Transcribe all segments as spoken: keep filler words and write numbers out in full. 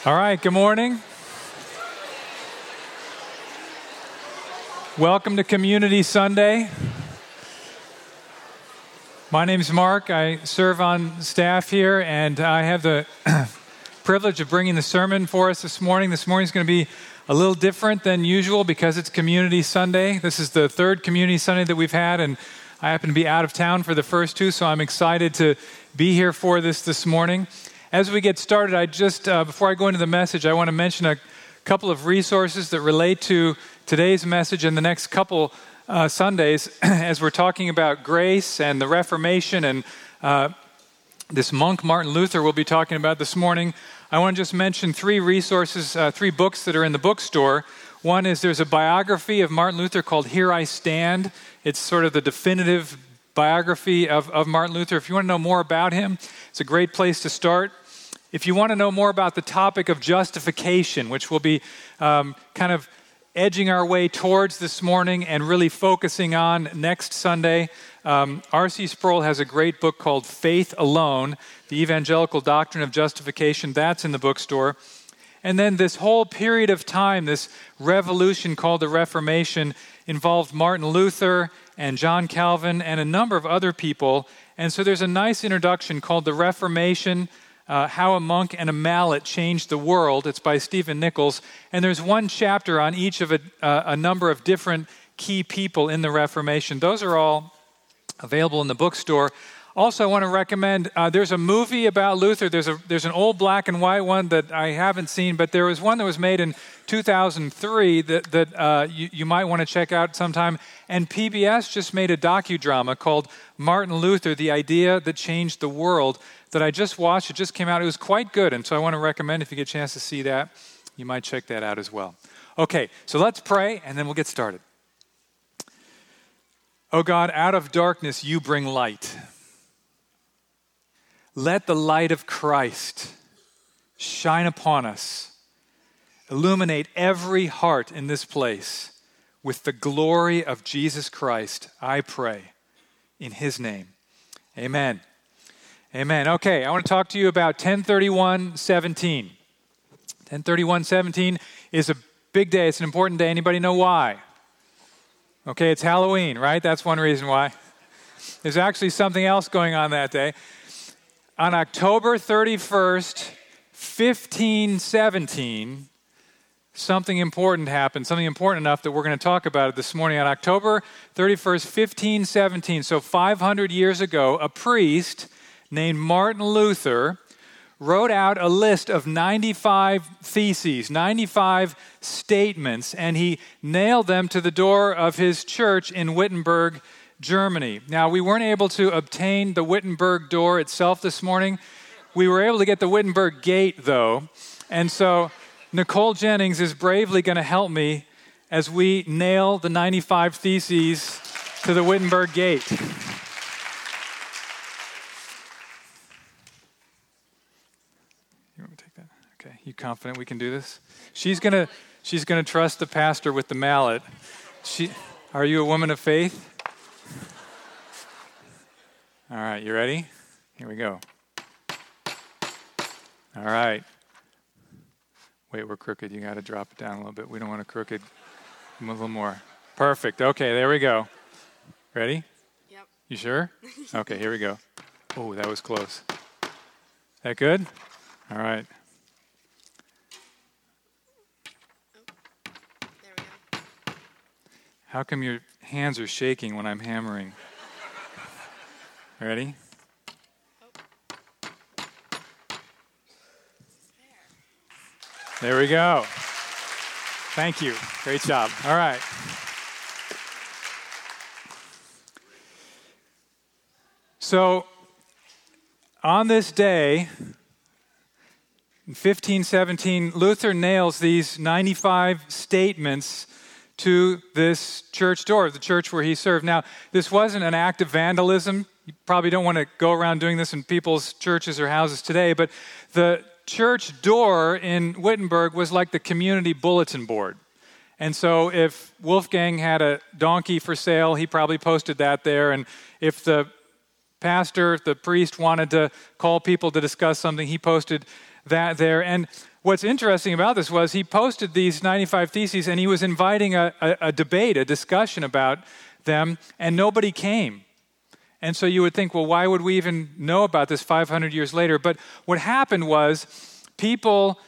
All right, good morning. Welcome to Community Sunday. My name's Mark. I serve on staff here, and I have the privilege of bringing the sermon for us this morning. This morning's going to be a little different than usual because it's Community Sunday. This is the third Community Sunday that we've had, and I happen to be out of town for the first two, so I'm excited to be here for this this morning. As we get started, I just, uh, before I go into the message, I want to mention a couple of resources that relate to today's message and the next couple uh, Sundays as we're talking about grace and the Reformation and uh, this monk Martin Luther we'll be talking about this morning. I want to just mention three resources, uh, three books that are in the bookstore. One is there's a biography of Martin Luther called Here I Stand. It's sort of the definitive biography of, of Martin Luther. If you want to know more about him, it's a great place to start. If you want to know more about the topic of justification, which we'll be um, kind of edging our way towards this morning and really focusing on next Sunday, um, R C Sproul has a great book called Faith Alone, The Evangelical Doctrine of Justification. That's in the bookstore. And then this whole period of time, this revolution called the Reformation, involved Martin Luther and John Calvin and a number of other people. And so there's a nice introduction called The Reformation, Uh, How a Monk and a Mallet Changed the World. It's by Stephen Nichols. And there's one chapter on each of a, uh, a number of different key people in the Reformation. Those are all available in the bookstore. Also, I want to recommend, uh, there's a movie about Luther. There's a there's an old black and white one that I haven't seen, but there was one that was made in two thousand three that, that uh, you, you might want to check out sometime. And P B S just made a docudrama called Martin Luther, The Idea That Changed the World, that I just watched. It just came out. It was quite good, and so I want to recommend if you get a chance to see that, you might check that out as well. Okay, so let's pray, and then we'll get started. Oh God, out of darkness you bring light. Let the light of Christ shine upon us. Illuminate every heart in this place with the glory of Jesus Christ, I pray, in his name. Amen. Amen. Okay, I want to talk to you about ten thirty-one seventeen. ten thirty-one seventeen is a big day. It's an important day. Anybody know why? Okay, it's Halloween, right? That's one reason why. There's actually something else going on that day. On October thirty-first, fifteen seventeen, something important happened, something important enough that we're going to talk about it this morning. On October thirty-first, fifteen seventeen, so five hundred years ago, a priest named Martin Luther wrote out a list of ninety-five theses, ninety-five statements, and he nailed them to the door of his church in Wittenberg, Germany. Now, we weren't able to obtain the Wittenberg door itself this morning. We were able to get the Wittenberg gate, though. And so Nicole Jennings is bravely going to help me as we nail the ninety-five theses to the Wittenberg gate. You confident we can do this? She's gonna she's gonna trust the pastor with the mallet. She, are you a woman of faith? All right, you ready? Here we go. All right. Wait, we're crooked. You got to drop it down a little bit. We don't want to crooked. A little more. Perfect. Okay, there we go. Ready? Yep. You sure? Okay, here we go. Oh, that was close. That good? All right. How come your hands are shaking when I'm hammering? Ready? There we go. Thank you. Great job. All right. So, on this day, in fifteen seventeen, Luther nails these ninety-five statements to this church door, the church where he served. Now, this wasn't an act of vandalism. You probably don't want to go around doing this in people's churches or houses today, but the church door in Wittenberg was like the community bulletin board. And so if Wolfgang had a donkey for sale, he probably posted that there. And if the pastor, the priest wanted to call people to discuss something, he posted that there. And what's interesting about this was he posted these ninety-five theses, and he was inviting a, a, a debate, a discussion about them, and nobody came. And so you would think, well, why would we even know about this five hundred years later? But what happened was people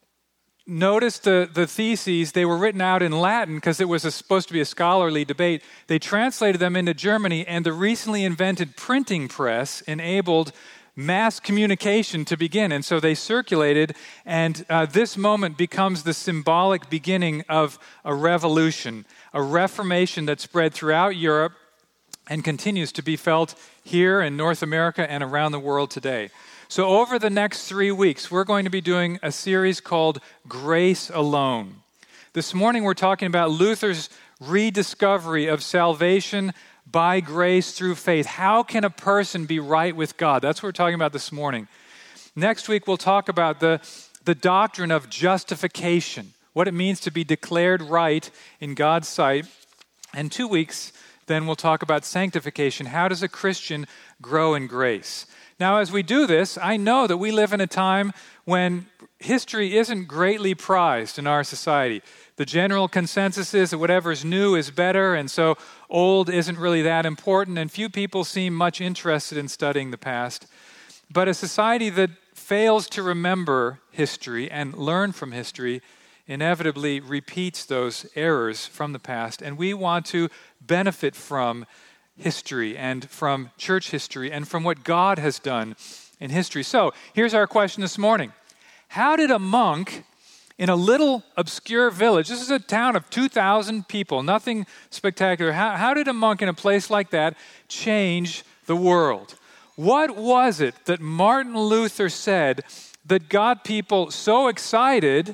noticed the, the theses. They were written out in Latin because it was a, supposed to be a scholarly debate. They translated them into Germany, and the recently invented printing press enabled mass communication to begin. And so they circulated, and uh, this moment becomes the symbolic beginning of a revolution, a reformation that spread throughout Europe and continues to be felt here in North America and around the world today. So over the next three weeks, we're going to be doing a series called Grace Alone. This morning, we're talking about Luther's rediscovery of salvation by grace through faith. How can a person be right with God? That's what we're talking about this morning. Next week, we'll talk about the, the doctrine of justification, what it means to be declared right in God's sight. And two weeks, then we'll talk about sanctification. How does a Christian grow in grace? Now, as we do this, I know that we live in a time when history isn't greatly prized in our society. The general consensus is that whatever's new is better, and so old isn't really that important, and few people seem much interested in studying the past. But a society that fails to remember history and learn from history inevitably repeats those errors from the past, and we want to benefit from history and from church history and from what God has done in history. So here's our question this morning. How did a monk in a little obscure village, this is a town of two thousand people, nothing spectacular, how, how did a monk in a place like that change the world? What was it that Martin Luther said that got people so excited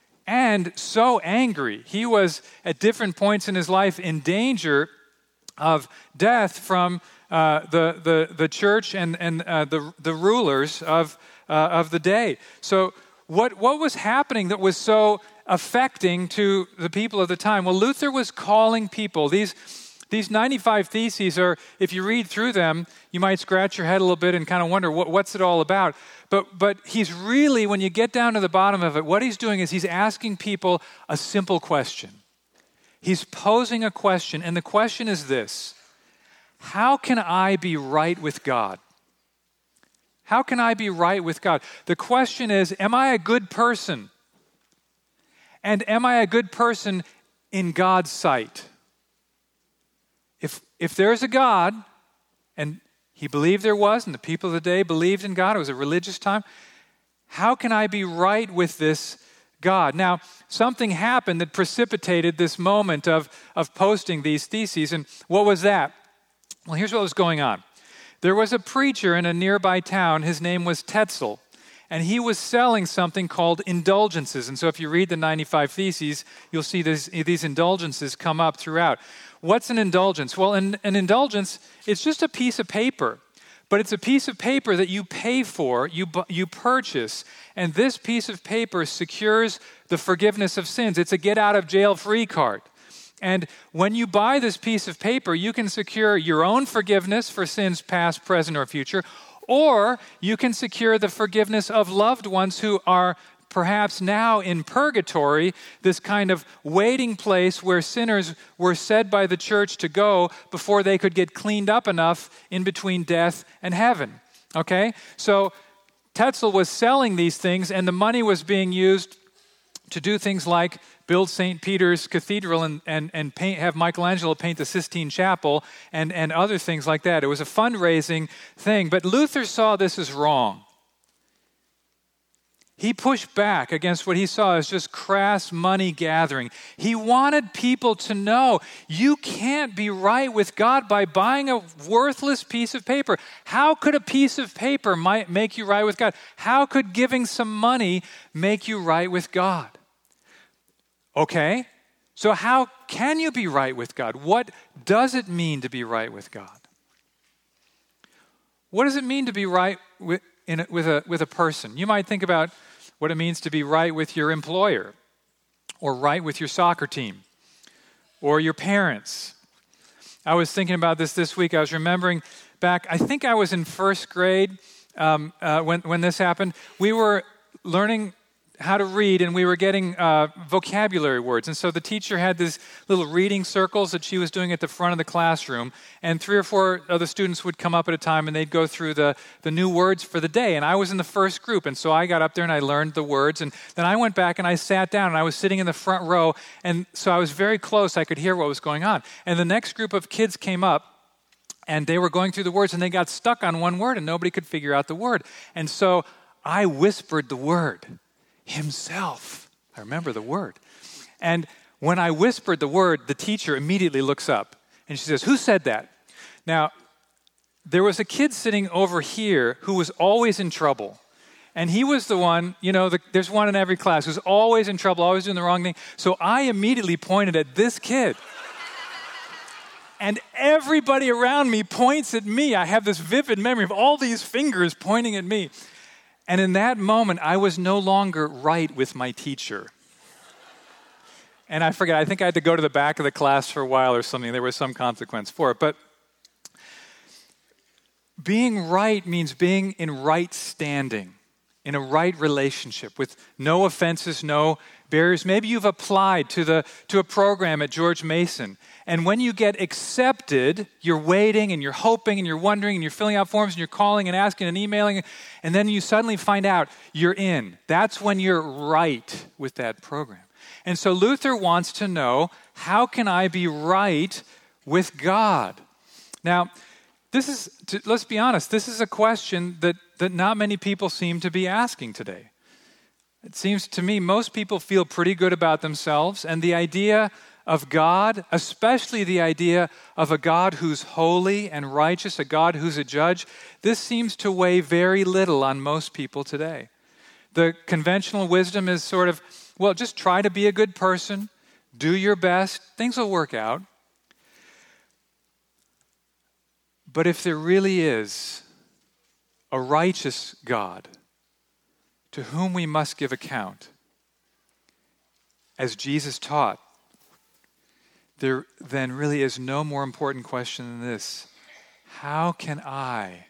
and so angry? He was at different points in his life in danger of death from uh, the, the the church and and uh, the the rulers of uh, of the day. So what what was happening that was so affecting to the people of the time? Well, Luther was calling people. These these ninety-five theses are, if you read through them, you might scratch your head a little bit and kind of wonder what, what's it all about. But but he's really, when you get down to the bottom of it, what he's doing is he's asking people a simple question. He's posing a question, and the question is this: how can I be right with God? How can I be right with God? The question is, am I a good person? And am I a good person in God's sight? If, if there's a God, and he believed there was, and the people of the day believed in God, it was a religious time, how can I be right with this God? Now, something happened that precipitated this moment of, of posting these theses, and what was that? Well, here's what was going on. There was a preacher in a nearby town. His name was Tetzel, and he was selling something called indulgences. And so if you read the ninety-five Theses, you'll see this, these indulgences come up throughout. What's an indulgence? Well, an, an indulgence, it's just a piece of paper, but it's a piece of paper that you pay for, you, you purchase, and this piece of paper secures the forgiveness of sins. It's a get-out-of-jail-free card. And when you buy this piece of paper, you can secure your own forgiveness for sins past, present, or future, or you can secure the forgiveness of loved ones who are perhaps now in purgatory, this kind of waiting place where sinners were said by the church to go before they could get cleaned up enough in between death and heaven. Okay? So Tetzel was selling these things, and the money was being used to do things like build Saint Peter's Cathedral and, and, and paint, have Michelangelo paint the Sistine Chapel and, and other things like that. It was a fundraising thing. But Luther saw this as wrong. He pushed back against what he saw as just crass money gathering. He wanted people to know you can't be right with God by buying a worthless piece of paper. How could a piece of paper might make you right with God? How could giving some money make you right with God? Okay, so how can you be right with God? What does it mean to be right with God? What does it mean to be right with, in a, with, a, with a person? You might think about what it means to be right with your employer, or right with your soccer team, or your parents. I was thinking about this this week. I was remembering back, I think I was in first grade um, uh, when, when this happened. We were learning how to read, and we were getting uh, vocabulary words. And so the teacher had these little reading circles that she was doing at the front of the classroom, and three or four other students would come up at a time, and they'd go through the, the new words for the day. And I was in the first group, and so I got up there and I learned the words, and then I went back and I sat down, and I was sitting in the front row, and so I was very close. I could hear what was going on. And the next group of kids came up, and they were going through the words, and they got stuck on one word, and nobody could figure out the word. And so I whispered the word. Himself. I remember the word. And when I whispered the word, the teacher immediately looks up and she says, "Who said that?" Now, there was a kid sitting over here who was always in trouble. And he was the one, you know, the, there's one in every class who's always in trouble, always doing the wrong thing. So I immediately pointed at this kid. And everybody around me points at me. I have this vivid memory of all these fingers pointing at me. And in that moment, I was no longer right with my teacher. And I forget, I think I had to go to the back of the class for a while or something. There was some consequence for it. But being right means being in right standing, in a right relationship with no offenses, no barriers. Maybe you've applied to the to a program at George Mason, and when you get accepted, you're waiting and you're hoping and you're wondering and you're filling out forms and you're calling and asking and emailing, and then you suddenly find out you're in. That's when you're right with that program. And so Luther wants to know, how can I be right with God? Now, this is, let's be honest, this is a question that, that not many people seem to be asking today. It seems to me most people feel pretty good about themselves, and the idea of God, especially the idea of a God who's holy and righteous, a God who's a judge, this seems to weigh very little on most people today. The conventional wisdom is sort of, well, just try to be a good person, do your best, things will work out. But if there really is a righteous God to whom we must give account, as Jesus taught, there then really is no more important question than this: how can I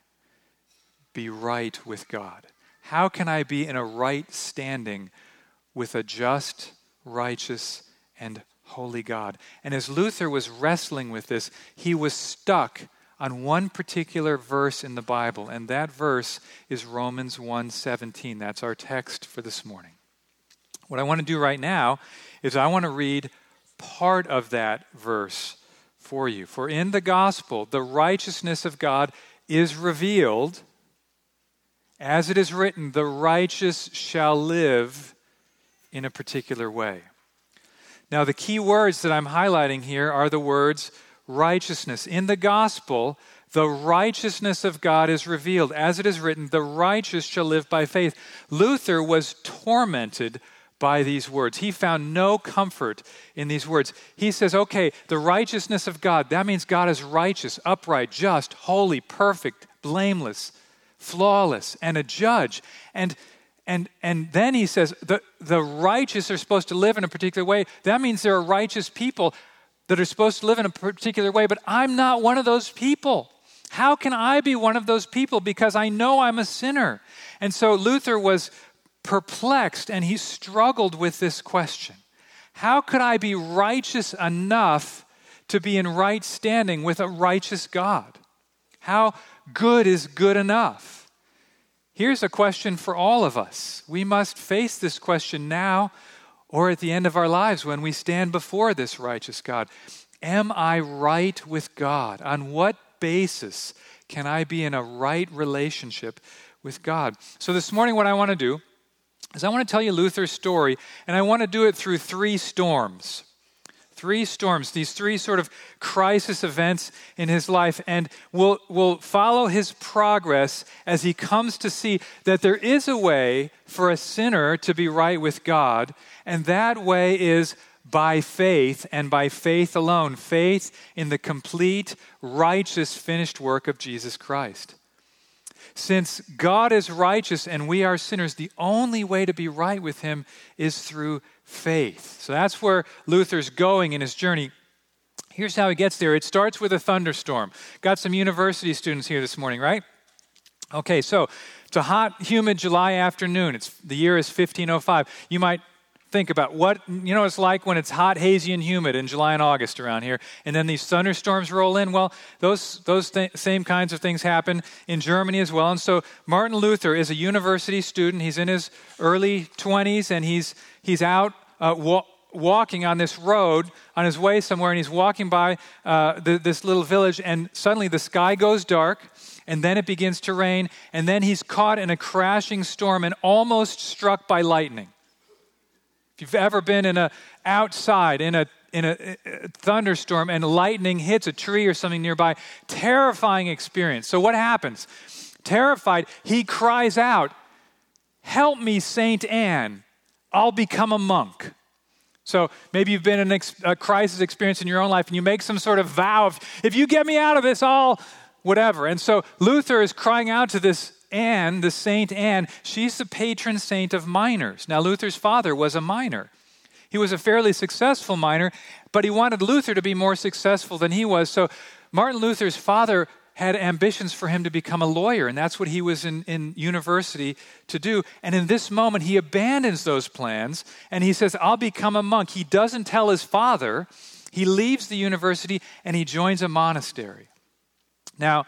be right with God? How can I be in a right standing with a just, righteous, and holy God? And as Luther was wrestling with this, he was stuck on one particular verse in the Bible, and that verse is Romans one seventeen. That's our text for this morning. What I want to do right now is I want to read part of that verse for you. For in the gospel, the righteousness of God is revealed, as it is written, the righteous shall live in a particular way. Now, the key words that I'm highlighting here are the words righteousness. In the gospel, the righteousness of God is revealed. As it is written, the righteous shall live by faith. Luther was tormented by these words. He found no comfort in these words. He says, okay, the righteousness of God, that means God is righteous, upright, just, holy, perfect, blameless, flawless, and a judge. And and and then he says, the, the righteous are supposed to live in a particular way. That means there are righteous people that are supposed to live in a particular way, but I'm not one of those people. How can I be one of those people? Because I know I'm a sinner. And so Luther was perplexed, and he struggled with this question. How could I be righteous enough to be in right standing with a righteous God? How good is good enough? Here's a question for all of us. We must face this question now or at the end of our lives when we stand before this righteous God. Am I right with God? On what basis can I be in a right relationship with God? So this morning what I want to do is I want to tell you Luther's story, and I want to do it through three storms. Three storms, these three sort of crisis events in his life, and we'll, we'll follow his progress as he comes to see that there is a way for a sinner to be right with God, and that way is by faith and by faith alone, faith in the complete, righteous, finished work of Jesus Christ. Since God is righteous and we are sinners, the only way to be right with him is through faith. So that's where Luther's going in his journey. Here's how he gets there. It starts with a thunderstorm. Got some university students here this morning, right? Okay, so it's a hot, humid July afternoon. It's, the year is fifteen oh five. You might think about what, you know, it's like when it's hot, hazy, and humid in July and August around here, and then these thunderstorms roll in. Well, those those th- same kinds of things happen in Germany as well. And so Martin Luther is a university student. He's in his early twenties, and he's he's out uh, wa- walking on this road on his way somewhere, and he's walking by uh, the, this little village, and suddenly the sky goes dark, and then it begins to rain, and then he's caught in a crashing storm and almost struck by lightning. If you've ever been in a outside in a in a, a thunderstorm and lightning hits a tree or something nearby, terrifying experience. So what happens? Terrified, he cries out, "Help me, Saint Anne, I'll become a monk." So maybe you've been in ex- a crisis experience in your own life, and you make some sort of vow of, if you get me out of this, I'll whatever. And so Luther is crying out to this Anne, the Saint Anne. She's the patron saint of miners. Now, Luther's father was a miner. He was a fairly successful miner, but he wanted Luther to be more successful than he was. So Martin Luther's father had ambitions for him to become a lawyer, and that's what he was in, in university to do. And in this moment, he abandons those plans, and he says, I'll become a monk. He doesn't tell his father. He leaves the university, and he joins a monastery. Now,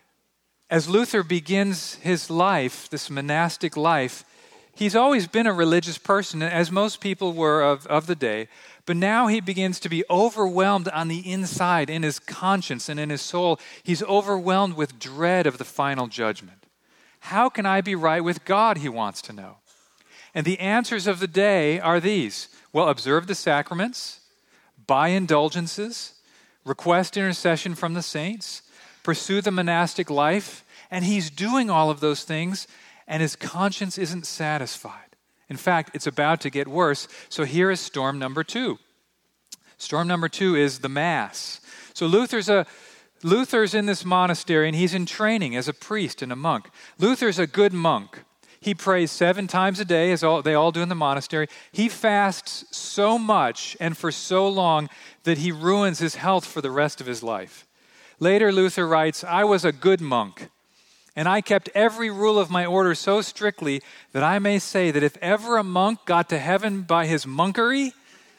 as Luther begins his life, this monastic life, he's always been a religious person, as most people were of, of the day, but now he begins to be overwhelmed on the inside, in his conscience and in his soul. He's overwhelmed with dread of the final judgment. How can I be right with God, he wants to know. And the answers of the day are these. Well, observe the sacraments, buy indulgences, request intercession from the saints, pursue the monastic life, and he's doing all of those things, and his conscience isn't satisfied. In fact, it's about to get worse. So here is storm number two. Storm number two is the Mass. So Luther's a Luther's in this monastery, and he's in training as a priest and a monk. Luther's a good monk. He prays seven times a day, as all, they all do in the monastery. He fasts so much and for so long that he ruins his health for the rest of his life. Later, Luther writes, I was a good monk, and I kept every rule of my order so strictly that I may say that if ever a monk got to heaven by his monkery,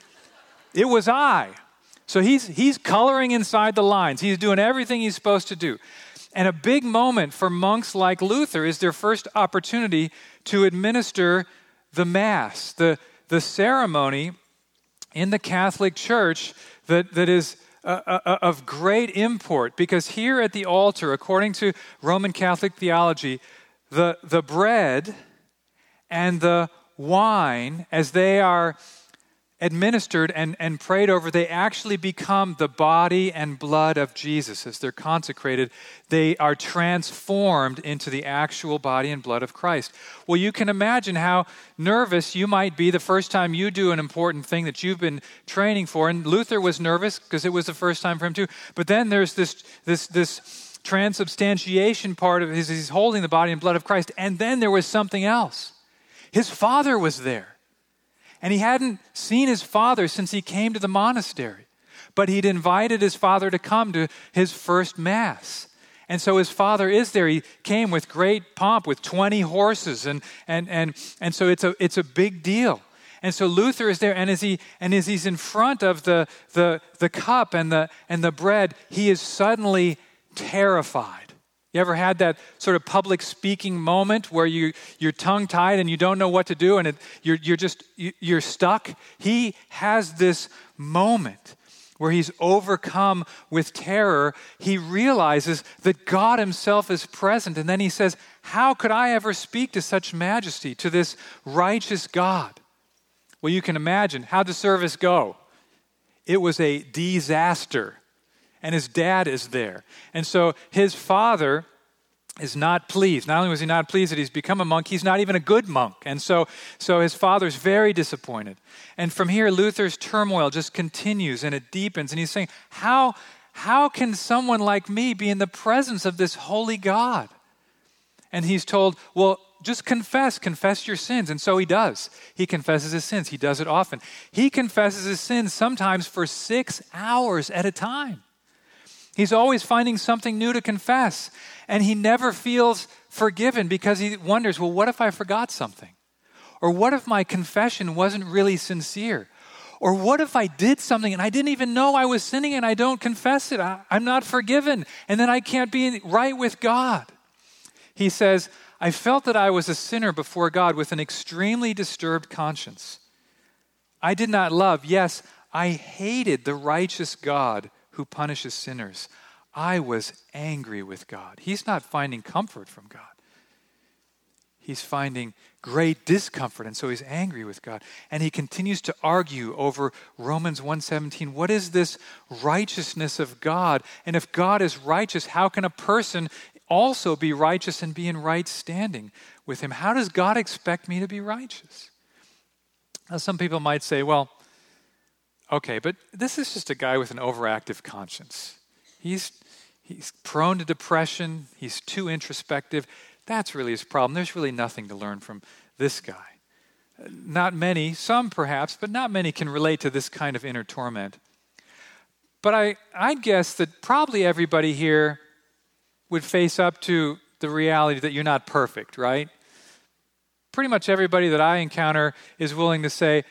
it was I. So he's, he's coloring inside the lines. He's doing everything he's supposed to do. And a big moment for monks like Luther is their first opportunity to administer the Mass, the, the ceremony in the Catholic Church that, that is uh, uh, of great import. Because here at the altar, according to Roman Catholic theology, the, the bread and the wine, as they are administered and, and prayed over, they actually become the body and blood of Jesus. As they're consecrated, they are transformed into the actual body and blood of Christ. Well, you can imagine how nervous you might be the first time you do an important thing that you've been training for. And Luther was nervous because it was the first time for him too. But then there's this this this transubstantiation part of his, he's holding the body and blood of Christ. And then there was something else. His father was there. And he hadn't seen his father since he came to the monastery. But he'd invited his father to come to his first Mass. And so his father is there. He came with great pomp, with twenty horses. And and and, and so it's a it's a big deal. And so Luther is there, and as he and as he's in front of the the, the cup and the and the bread, he is suddenly terrified. You ever had that sort of public speaking moment where you, you're tongue-tied and you don't know what to do and it, you're, you're just, you're stuck? He has this moment where he's overcome with terror. He realizes that God himself is present. And then he says, how could I ever speak to such majesty, to this righteous God? Well, you can imagine. How'd the service go? It was a disaster. And his dad is there. And so his father is not pleased. Not only was he not pleased that he's become a monk, he's not even a good monk. And so, so his father's very disappointed. And from here, Luther's turmoil just continues and it deepens. And he's saying, how, how can someone like me be in the presence of this holy God? And he's told, well, just confess, confess your sins. And so he does. He confesses his sins. He does it often. He confesses his sins sometimes for six hours at a time. He's always finding something new to confess, and he never feels forgiven because he wonders, well, what if I forgot something? Or what if my confession wasn't really sincere? Or what if I did something and I didn't even know I was sinning and I don't confess it? I, I'm not forgiven, and then I can't be right with God. He says, I felt that I was a sinner before God with an extremely disturbed conscience. I did not love, yes, I hated the righteous God who punishes sinners. I was angry with God. He's not finding comfort from God. He's finding great discomfort, and so he's angry with God. And he continues to argue over Romans one seventeen. What is this righteousness of God? And if God is righteous, how can a person also be righteous and be in right standing with him? How does God expect me to be righteous? Now, some people might say, well, okay, but this is just a guy with an overactive conscience. He's, he's prone to depression. He's too introspective. That's really his problem. There's really nothing to learn from this guy. Not many, some perhaps, but not many can relate to this kind of inner torment. But I, I'd guess that probably everybody here would face up to the reality that you're not perfect, right? Pretty much everybody that I encounter is willing to say,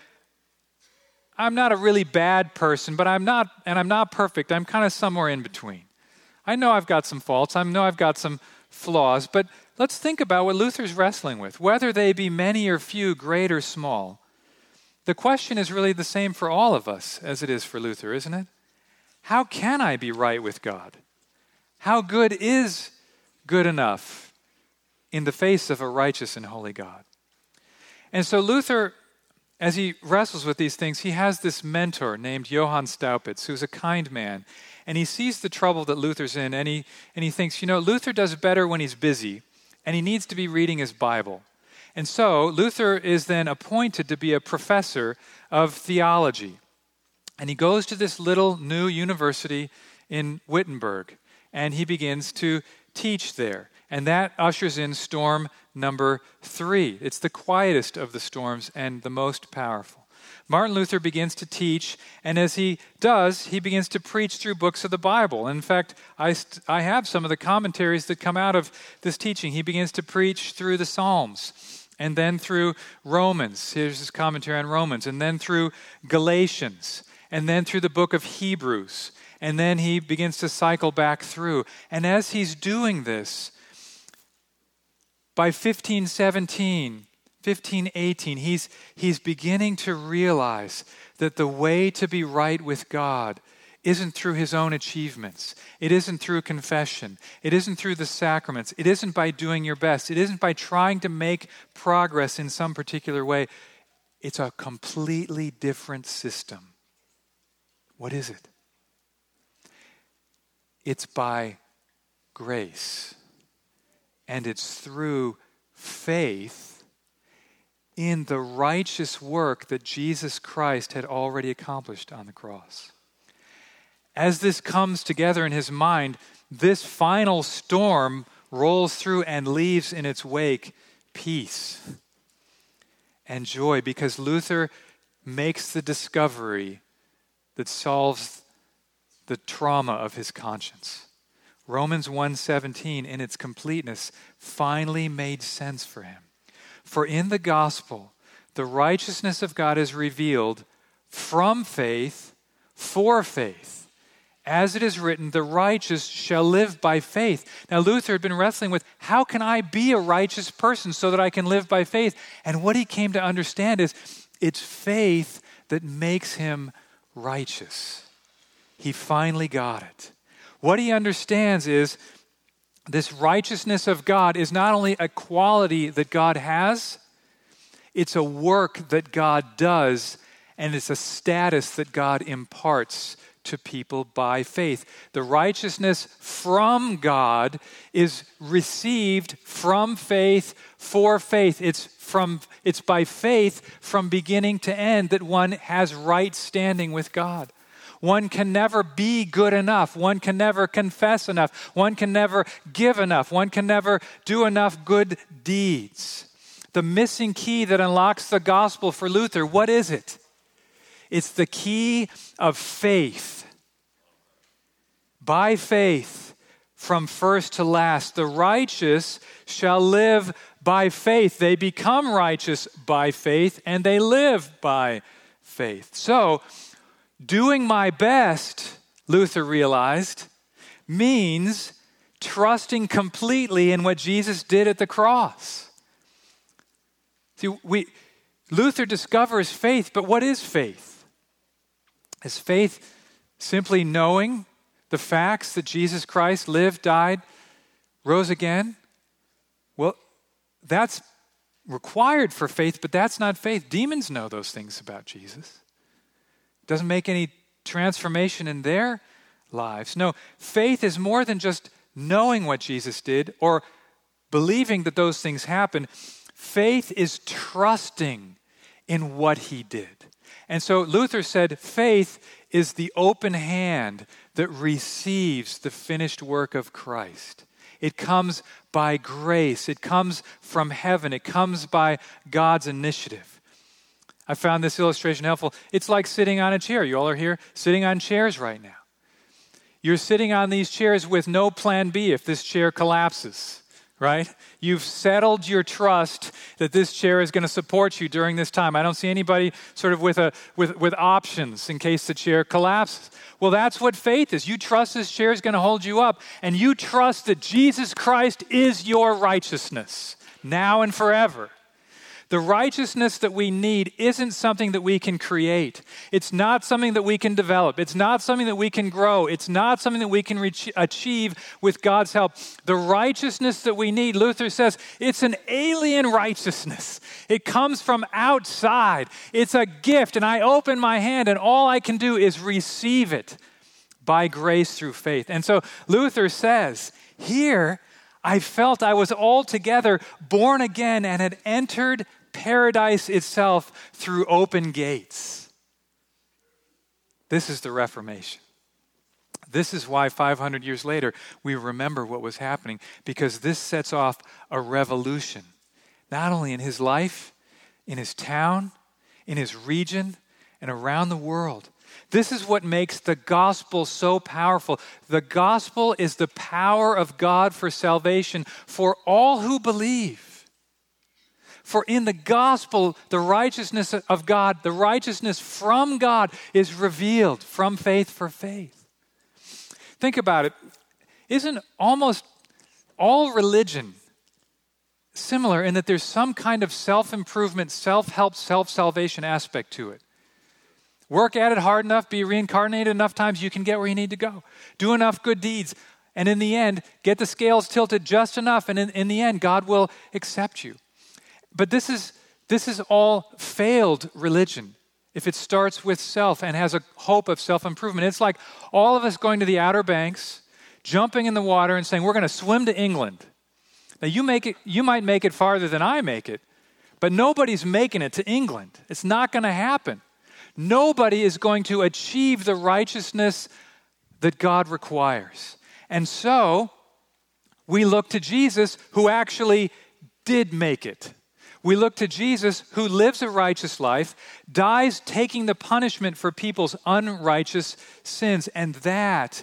I'm not a really bad person, but I'm not, and I'm not perfect. I'm kind of somewhere in between. I know I've got some faults. I know I've got some flaws, but let's think about what Luther's wrestling with, whether they be many or few, great or small. The question is really the same for all of us as it is for Luther, isn't it? How can I be right with God? How good is good enough in the face of a righteous and holy God? And so Luther, as he wrestles with these things, he has this mentor named Johann Staupitz, who's a kind man. And he sees the trouble that Luther's in, and he, and he thinks, you know, Luther does better when he's busy, and he needs to be reading his Bible. And so Luther is then appointed to be a professor of theology. And he goes to this little new university in Wittenberg, and he begins to teach there. And that ushers in storm number three. It's the quietest of the storms and the most powerful. Martin Luther begins to teach, and as he does, he begins to preach through books of the Bible. In fact, I, st- I have some of the commentaries that come out of this teaching. He begins to preach through the Psalms, and then through Romans. Here's his commentary on Romans, and then through Galatians, and then through the book of Hebrews. And then he begins to cycle back through. And as he's doing this, by fifteen seventeen, fifteen eighteen, he's, he's beginning to realize that the way to be right with God isn't through his own achievements. It isn't through confession. It isn't through the sacraments. It isn't by doing your best. It isn't by trying to make progress in some particular way. It's a completely different system. What is it? It's by grace. And it's through faith in the righteous work that Jesus Christ had already accomplished on the cross. As this comes together in his mind, this final storm rolls through and leaves in its wake peace and joy, because Luther makes the discovery that solves the trauma of his conscience. Romans one seventeen, in its completeness, finally made sense for him. For in the gospel, the righteousness of God is revealed from faith for faith. As it is written, the righteous shall live by faith. Now, Luther had been wrestling with, how can I be a righteous person so that I can live by faith? And what he came to understand is, it's faith that makes him righteous. He finally got it. What he understands is this righteousness of God is not only a quality that God has, it's a work that God does, and it's a status that God imparts to people by faith. The righteousness from God is received from faith for faith. It's from it's by faith from beginning to end that one has right standing with God. One can never be good enough. One can never confess enough. One can never give enough. One can never do enough good deeds. The missing key that unlocks the gospel for Luther, what is it? It's the key of faith. by faith from first to last. The righteous shall live by faith. They become righteous by faith, and they live by faith. So, doing my best, Luther realized, means trusting completely in what Jesus did at the cross. See, we, Luther discovers faith, but what is faith? Is faith simply knowing the facts that Jesus Christ lived, died, rose again? Well, that's required for faith, but that's not faith. Demons know those things about Jesus. It doesn't make any transformation in their lives. No, faith is more than just knowing what Jesus did or believing that those things happen. Faith is trusting in what he did. And so Luther said faith is the open hand that receives the finished work of Christ. It comes by grace. It comes from heaven. It comes by God's initiative. I found this illustration helpful. It's like sitting on a chair. You all are here sitting on chairs right now. You're sitting on these chairs with no plan B if this chair collapses, right? You've settled your trust that this chair is going to support you during this time. I don't see anybody sort of with a with, with options in case the chair collapses. Well, that's what faith is. You trust this chair is going to hold you up, and you trust that Jesus Christ is your righteousness now and forever. The righteousness that we need isn't something that we can create. It's not something that we can develop. It's not something that we can grow. It's not something that we can reach, achieve with God's help. The righteousness that we need, Luther says, it's an alien righteousness. It comes from outside. It's a gift, and I open my hand, and all I can do is receive it by grace through faith. And so Luther says, here, I felt I was altogether born again and had entered paradise itself through open gates. This is the Reformation. This is why five hundred years later we remember what was happening, because this sets off a revolution, not only in his life, in his town, in his region, and around the world. This is what makes the gospel so powerful. The gospel is the power of God for salvation for all who believe. For in the gospel, the righteousness of God, the righteousness from God is revealed from faith for faith. Think about it. Isn't almost all religion similar in that there's some kind of self-improvement, self-help, self-salvation aspect to it? Work at it hard enough, be reincarnated enough times, you can get where you need to go. Do enough good deeds, and in the end, get the scales tilted just enough, and in, in the end, God will accept you. But this is this is all failed religion if it starts with self and has a hope of self-improvement. It's like all of us going to the Outer Banks, jumping in the water and saying, we're going to swim to England. Now, you make it. You might make it farther than I make it, but nobody's making it to England. It's not going to happen. Nobody is going to achieve the righteousness that God requires. And so, we look to Jesus, who actually did make it. We look to Jesus, who lives a righteous life, dies taking the punishment for people's unrighteous sins. And that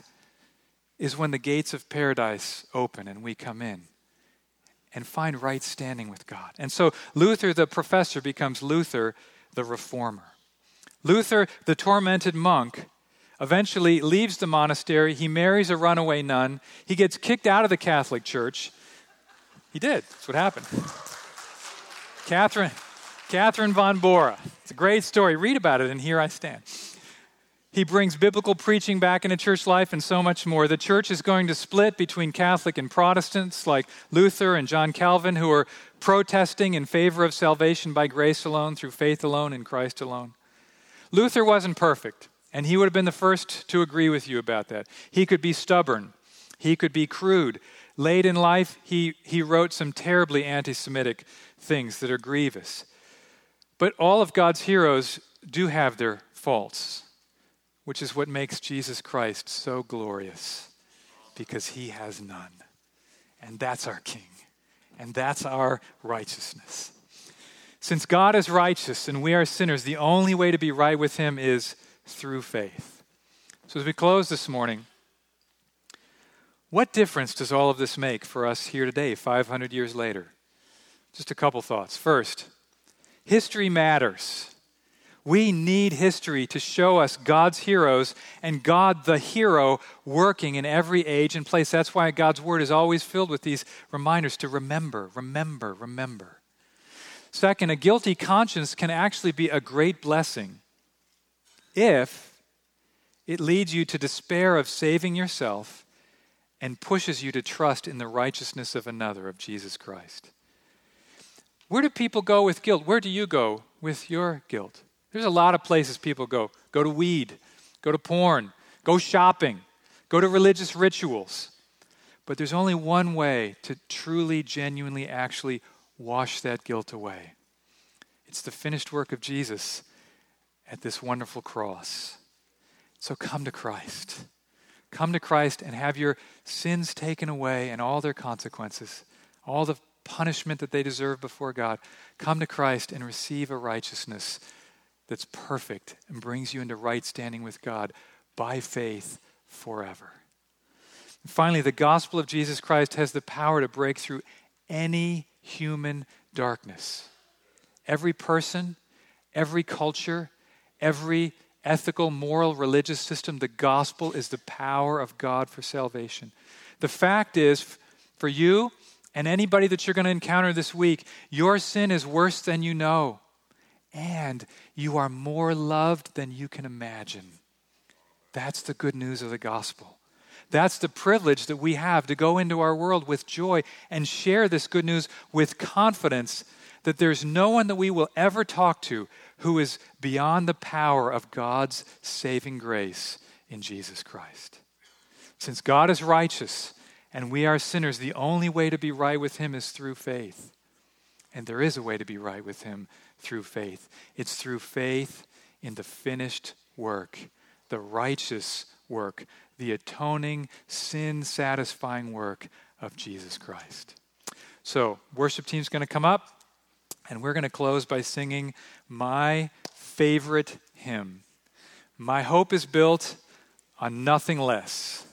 is when the gates of paradise open and we come in and find right standing with God. And so Luther, the professor, becomes Luther, the reformer. Luther, the tormented monk, eventually leaves the monastery. He marries a runaway nun. He gets kicked out of the Catholic Church. He did. That's what happened. Catherine, Catherine von Bora. It's a great story. Read about it in Here I Stand. He brings biblical preaching back into church life and so much more. The church is going to split between Catholic and Protestants like Luther and John Calvin, who are protesting in favor of salvation by grace alone, through faith alone, in Christ alone. Luther wasn't perfect, and he would have been the first to agree with you about that. He could be stubborn. He could be crude. Late in life, he, he wrote some terribly anti-Semitic things that are grievous. But all of God's heroes do have their faults, which is what makes Jesus Christ so glorious, because he has none. And that's our King, and that's our righteousness. Since God is righteous and we are sinners, the only way to be right with him is through faith. So as we close this morning, What difference does all of this make for us here today, five hundred years later? Just a couple thoughts. First, history matters. We need history to show us God's heroes and God the hero working in every age and place. That's why God's word is always filled with these reminders to remember, remember, remember. Second, a guilty conscience can actually be a great blessing if it leads you to despair of saving yourself and pushes you to trust in the righteousness of another, of Jesus Christ. Where do people go with guilt? Where do you go with your guilt? There's a lot of places people go. Go to weed, go to porn, go shopping, go to religious rituals. But there's only one way to truly, genuinely, actually wash that guilt away. It's the finished work of Jesus at this wonderful cross. So come to Christ. Come to Christ and have your sins taken away and all their consequences, all the punishment that they deserve before God. Come to Christ and receive a righteousness that's perfect and brings you into right standing with God by faith forever. And finally, the gospel of Jesus Christ has the power to break through any human darkness. Every person, every culture, every ethical, moral, religious system, the gospel is the power of God for salvation. The fact is, for you and anybody that you're going to encounter this week, your sin is worse than you know. And you are more loved than you can imagine. That's the good news of the gospel. That's the privilege that we have to go into our world with joy and share this good news with confidence that there's no one that we will ever talk to who is beyond the power of God's saving grace in Jesus Christ. Since God is righteous and we are sinners, the only way to be right with him is through faith. And there is a way to be right with him through faith. It's through faith in the finished work, the righteous work, the atoning, sin-satisfying work of Jesus Christ. So, worship team's going to come up, and we're going to close by singing my favorite hymn. My hope is built on nothing less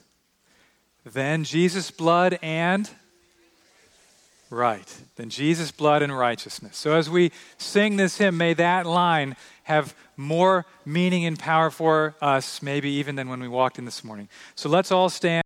than Jesus' blood and... Right, than Jesus' blood and righteousness. So as we sing this hymn, may that line have more meaning and power for us, maybe even than when we walked in this morning. So let's all stand.